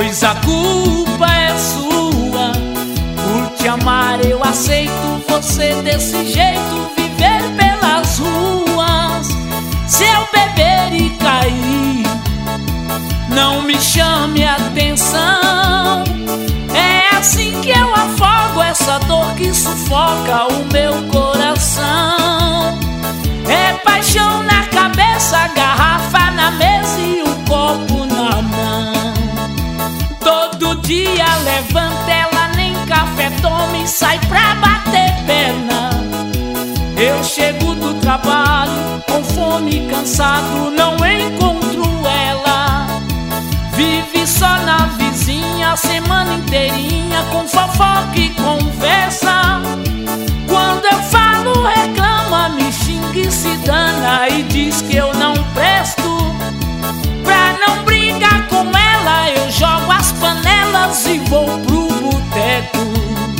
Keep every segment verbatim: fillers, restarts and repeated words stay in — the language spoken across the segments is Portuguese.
pois a culpa é sua. Por te amar eu aceito você desse jeito, viver pelas ruas. Se eu beber e cair, não me chame atenção. É assim que eu afogo essa dor que sufoca o meu coração. É paixão na cabeça, garrafa na mesa e o copo na mão. Todo dia levanta ela, nem café toma e sai pra bater perna. Eu chego do trabalho com fome e cansado, não encontro ela. Vive só na vizinha a semana inteirinha, com fofoca e conversa. Quando eu falo reclama, me xinga e se dana e diz que eu não presto. Pra não brigar com ela eu jogo as panelas e vou pro boteco.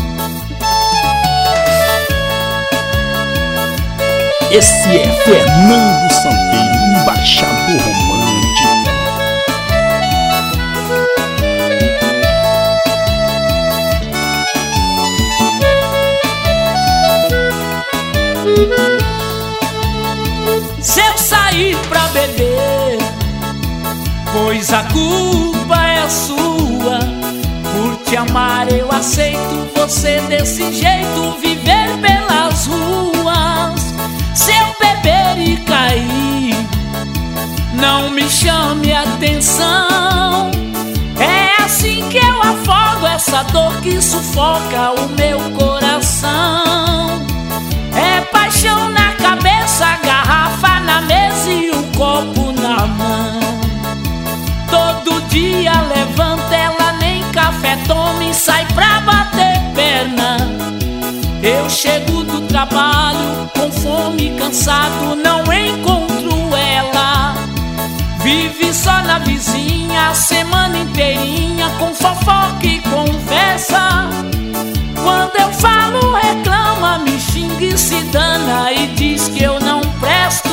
Esse é Fernando Santeiro, embaixador romântico. Se eu sair pra beber, pois a culpa é sua. Por te amar eu aceito você desse jeito, viver pelas ruas. Se eu beber e cair, não me chame atenção. É assim que eu afogo essa dor que sufoca o meu coração. É paixão na cabeça, garrafa na mesa e o copo na mão. Todo dia levanta ela, nem café toma e sai pra bater perna. Eu chego do trabalho com fome e cansado, não encontro ela. Vive só na vizinha a semana inteirinha, com fofoca e conversa. Quando eu falo reclama, me xinga e se dana e diz que eu não presto.